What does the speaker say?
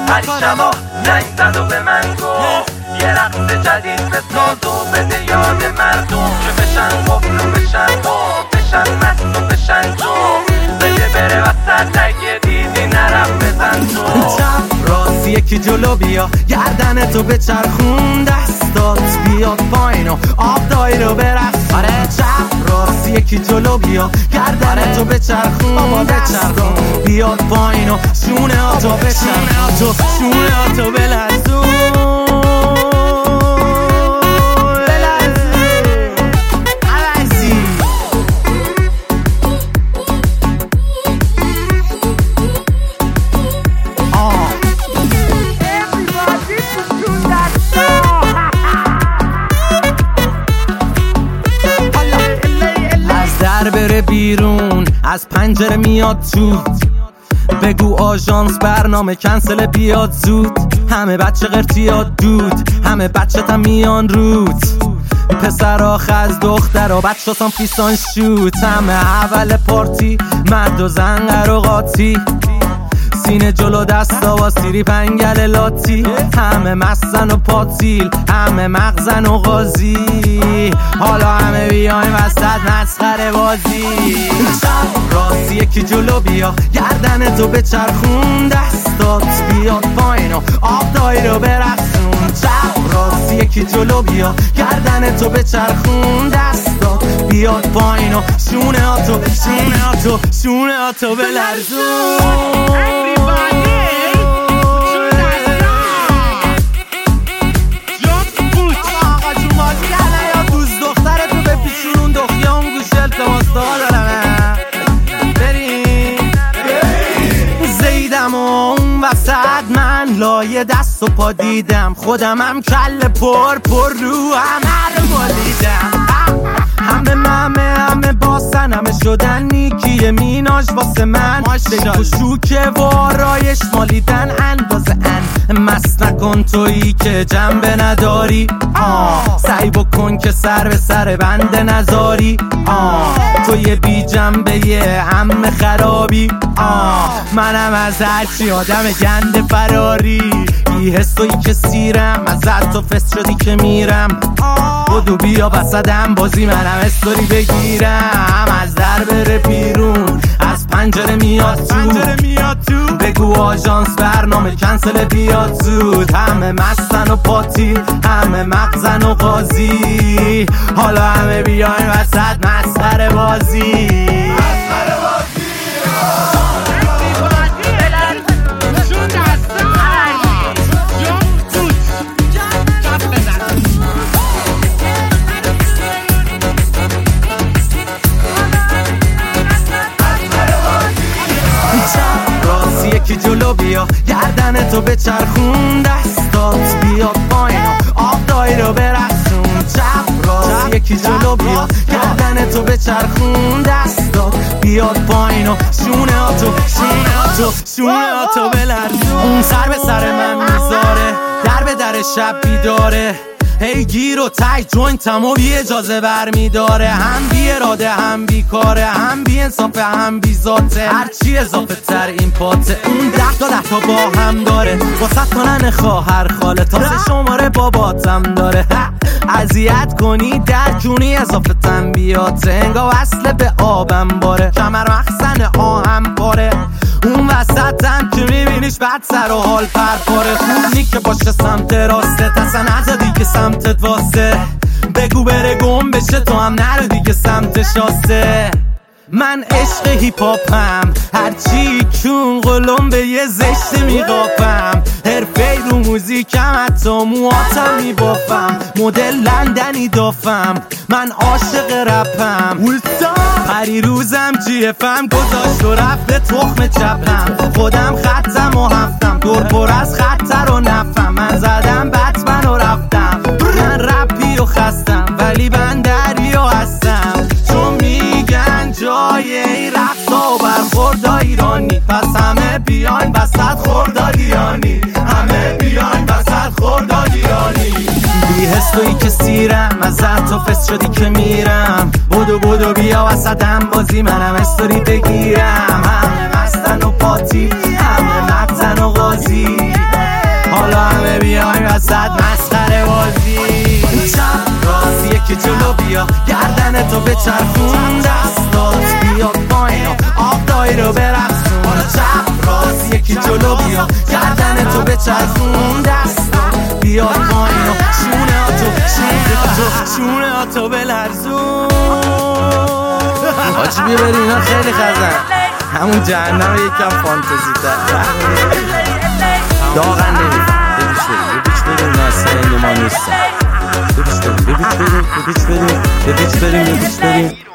پریشبا زنگ زد و به من گفت یه رقص جدید بساز و بده یاد مردم که بشن قفل و بشن خوب بشن مست و بشن جم بده بره وسط اگه دیدی نرم بزن تو چپ راست یکی جلو بیا گردن تو بچرخون دستات بیاد پایین و آب دایی رو برقص آره چپ راست یکی جلو بیا گردن تو بچرخون دستات بیاد پایین و شونه ها تو بچرخون شونه ها تو بلرزون بره بیرون از پنجره میاد تو بگو آژانس برنامه کنسل بیاد زود همه بچه قرتیاد دود همه بچه تا میان روت پسر آخ از دختر و بچه هستان فیستان شوت همه اول پارتی مرد و زن قراقاتی سینه جلو دستا و سیری پنگل لاتی همه مستن و پاتیل همه مغزن و غازی حالا همه بیایم وسط مسخره بازی چپ راست یکی جلو بیا گردن تو بچرخون دستات بیاد پایین و آب دایی رو برقصون چپ راست یکی جلو بیا گردن تو بچرخون دستات بیاد پایین و شونه ها تو بلرزون وسط من لایه دست و پا دیدم خودم هم کل پر رو همه رو مالیدم همه باسن همه شدن نیکی میناش واسه من بگو شوکه و آرایش مالیدن اندازه مست نکن تویی که جنبه نداری سعی بکن که سر به سر بنده نذاری توی بی جنبه یه همه خرابی منم از هرچی آدم گنده فراری ای حسوی که سیرم ازت تو فست شدی که میرم بدو بیا بسدم بازی منم استوری بگیرم از در بره بیرون از پنجره میاد تو بگو آژانس برنامه کنسل بیاد زود همه مستن و پاتی همه مغزن و غازی حالا همه بیاین وسط مسخره بازی یکی جلو بیا گردن تو بچرخون دستات بیاد پایین آب دایی رو برقصون چپ راست یکی جلو بیا گردن تو بچرخون دستات بیاد پایین و شونه ها تو بلرزون اون سر به سر من میذاره در به در شب بیداره هی گیر و تای جوینتم و بی اجازه برمیداره هم بی اراده هم بی کاره هم بی انصافه هم بی ذاته هرچی اضافه تر این پاته اون 10 تا با هم داره واسه کنن خواهر خاله تازه شماره باباتم داره اذیت کنی در جونی اضافه تنبیاته انگا وصله به آبم باره کمر مخزن آهم پاره اون وسطم که میبینیش بعد سر و حال پرپاره خونی که باشه سمت راسته تسا نزا دیگه سمتت واسه بگو بره گم بشه تو هم نرو دیگه سمت شاسته من عشق هیپاپم هرچی کون قلم به یه زشت میقاپم حرفه رو موزیکم حتی مواتم میبافم مدل لندنی دافم من عاشق رپم پری روزم جیفم گذاشت و رفت به تخم چپم خودم خطم و هفتم دور پر از خطر و نفم من زدم بتمن و رفتم من رپی و خستم ولی بندریا هستم چون میگن جای این رقصا و برخوردا ایرانی پس همه بیاین وسط خوردادیانی همه بیاین وسط خوردادیانی بی حس تویی که سیرم ازت تو فست شدی که میرم بدو بیا وسطم بازی منم استوری بگیرم همه مستن و پاتی همه مغزن و غازی تو بچرخون دستات بیاد پایین آب دایی رو برقصون چپ راست یکی جلو بیا گردن تو بچرخون دستات بیاد پایین شونه ها تو بلرزون آجی بیا بریم اینا خیلی خزن همون جهنم یکم فانتزی تر داغن نمیفهم ببیچ بریم ناسه ما نیستم ببیچ بریم